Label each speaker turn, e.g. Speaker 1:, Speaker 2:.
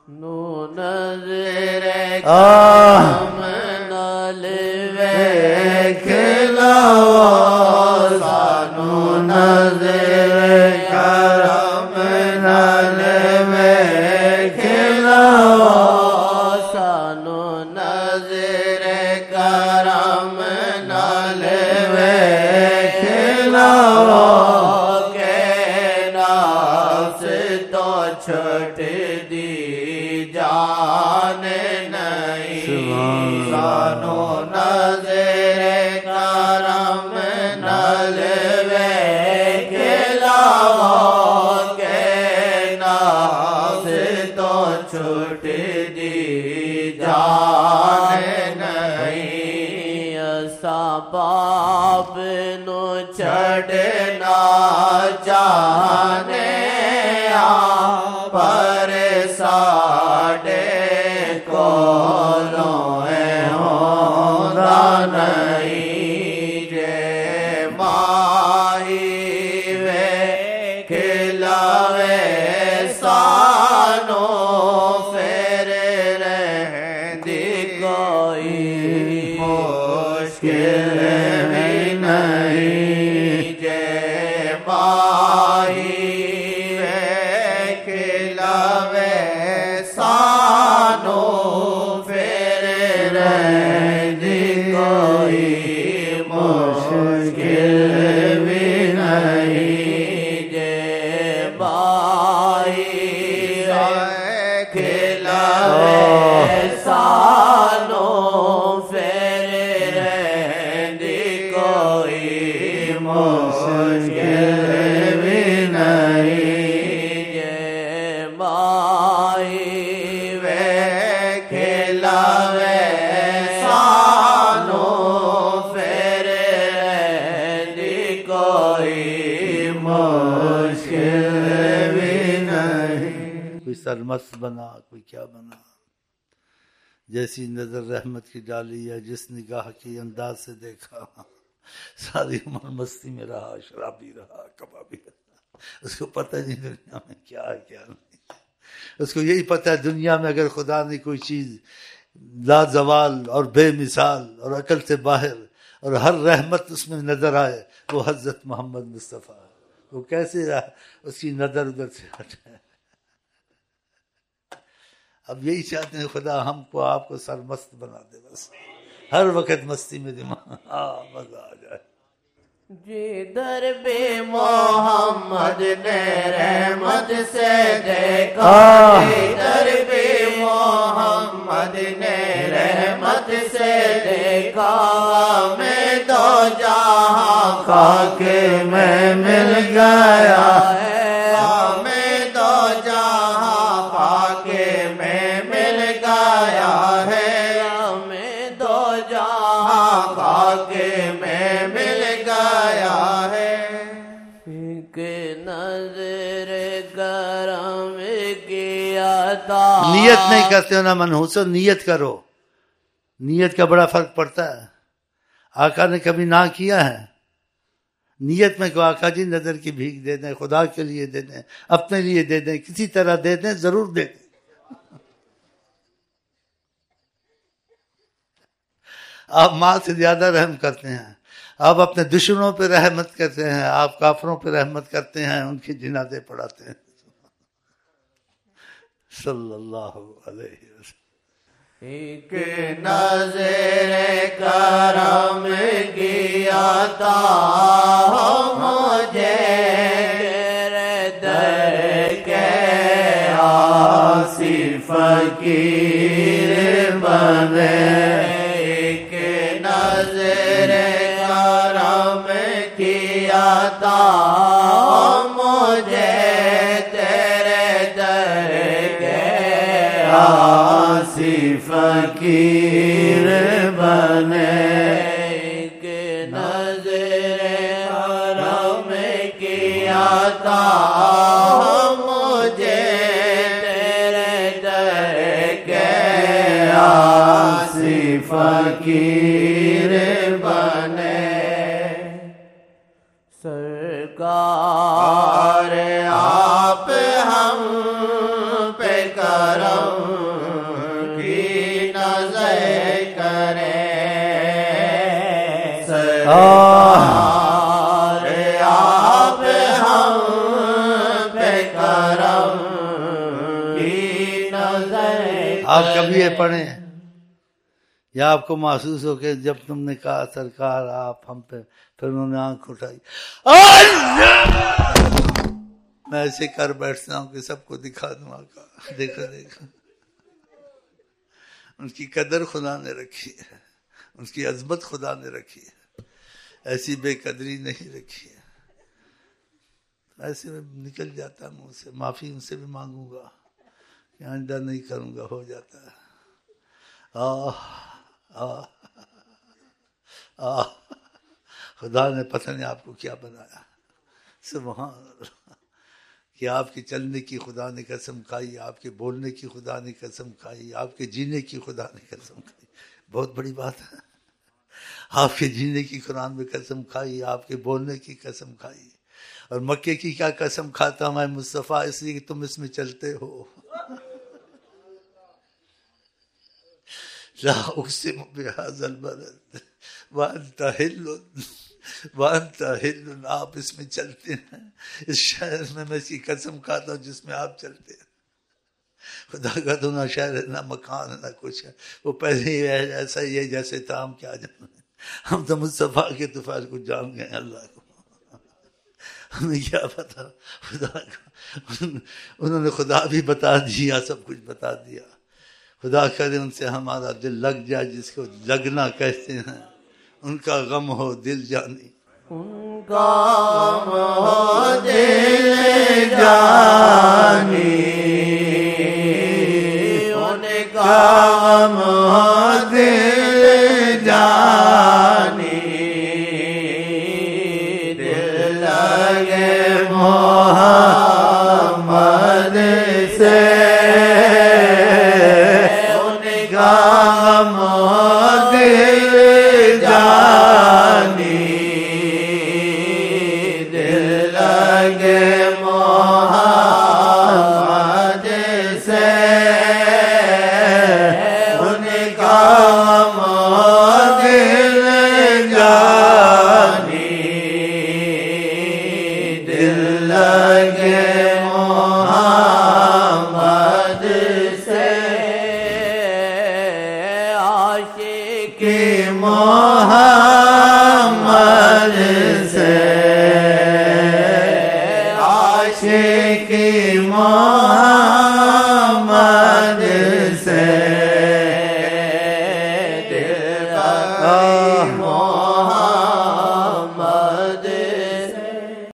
Speaker 1: نو نظر کرم نال ویکھنا سانو نظر کرم نال ویکھنا سانو نظر کرم نال ویکھنا کہ نفس تو چھٹ دی جان نہیں سانو نظر کرم نال ویکھنا کہ نفس تو چھٹ دی جان نہیں اساں باپ نو چھڈنا چاہنے پر ساڈے کولوں ہوندا نہیں جے ماہی ویکھلاوے سانو پھر رہندی کوئی مشکل بھی نہیں جے ماہی سانو پھر رہندی کوئی مشکل بھی نہیں جے بائی کھلاوے سانو پھر رہندی کوئی مشکل بھی نہیں
Speaker 2: کوئی سرمست بنا کوئی کیا بنا، جیسی نظر رحمت کی ڈالی ہے جس نگاہ کی انداز سے دیکھا ساری عمر مستی میں رہا، شرابی رہا، کبابی رہا، اس کو پتہ نہیں دنیا میں کیا ہے کیا نہیں، اس کو یہی پتہ ہے دنیا میں اگر خدا نے کوئی چیز لازوال اور بے مثال اور عقل سے باہر اور ہر رحمت اس میں نظر آئے وہ حضرت محمد مصطفیٰ ہے، وہ کیسے اس کی نظر ادھر سے ہٹے۔ اب یہی چاہتے ہیں خدا ہم کو آپ کو سرمست بنا دے، بس ہر وقت مستی میں دماغ مزہ آ جائے۔
Speaker 1: جدھر بھی محمد نے رحمت سے دیکھا، جدھر بھی محمد نے رحمت سے دیکھا، میں دو جہاں خاک میں مل گیا ہے، میں دو جہاں خاک میں مل گیا ہے، میں دو جہاں خاک میں مل گیا ہے، ایک نظر کرم کی عطا۔
Speaker 2: نیت نہیں کرتے ہو نا منحوسو، نیت کرو، نیت کا بڑا فرق پڑتا ہے۔ آقا نے کبھی نہ کیا ہے نیت میں کہ آقا جی نظر کی بھیک دے دیں، خدا کے لیے دے دیں، اپنے لیے دے دیں، کسی طرح دے دیں، ضرور دے دیں۔ آپ ماں سے زیادہ رحم کرتے ہیں، آپ اپنے دشمنوں پہ رحمت کرتے ہیں، آپ کافروں پہ رحمت کرتے ہیں، ان کی جنازے پڑھاتے ہیں۔ صلی اللہ علیہ وسلم۔
Speaker 1: ایک نظر کرم کی عطا ہو مجھے، تیرے در کے عاصی فقیر بنے، ایک نظر کرم کی عطا ہو مجھے، تیرے در کے عاصی فقیر بنے، ایک نظر کرم کی عطا مجھے، تیرے در کے عاصی فقیر بنے، سرکار آپ ہم پہ کرم आप हम पे करम की नजर।
Speaker 2: आप कभी ये पढ़े या आपको महसूस हो कि जब तुमने कहा सरकार आप हम पे, फिर उन्होंने आंख उठाई, मैं ऐसे कर बैठता हूँ कि सबको दिखा दूँ आका, देखो देखो। उनकी कदर खुदा ने रखी है, उनकी अजमत खुदा ने रखी है, ऐसी बेकदरी नहीं रखी है। ऐसे में निकल जाता है मुँह से, माफ़ी उनसे भी मांगूंगा कि आइंदा नहीं करूँगा, हो जाता है। खुदा ने पता नहीं आपको क्या बनाया, सुभान अल्लाह। कि आपके चलने की खुदा ने कसम खाई, आपके बोलने की खुदा ने कसम खाई, आपके जीने की खुदा ने कसम खाई। बहुत बड़ी बात है। आपके जीने की कुरान में कसम खाई, आपके बोलने की कसम खाई। और मक्के की क्या कसम खाता मैं मुस्तफ़ा, इसलिए कि तुम इसमें चलते हो। ला उक़सिमु बिहाज़ल बलद व अंता हिल्लुन, आप इसमें चलते हैं, इस शहर में मैं इसकी कसम खाता हूँ जिसमें आप चलते हैं। खुदा का तो ना शहर है, ना मकान है, ना कुछ है, वो पहले ही ऐसा ही है जैसे था। हम क्या जाने, हम तो मुस्तफ़ा के तुफाल को जान गए, अल्लाह को हमें क्या पता खुदा का। उन्होंने खुदा भी बता दिया, सब कुछ बता दिया। खुदा करे उनसे हमारा दिल लग जाए, जिसको लगना कहते हैं। उनका गम हो दिल जानी,
Speaker 1: उनका गम हो दिल जानी, उनका गम हो दिल जानी। दिल लगे मोहम्मद से, उनका गम हो दिल जानी। दिल लगे मोहम्मद से, उनका गम हो दिल जानी। दिल लगे मोहम्मद से, आशिकी मोहम्मद से, आशिकी मोहम्मद से। दिल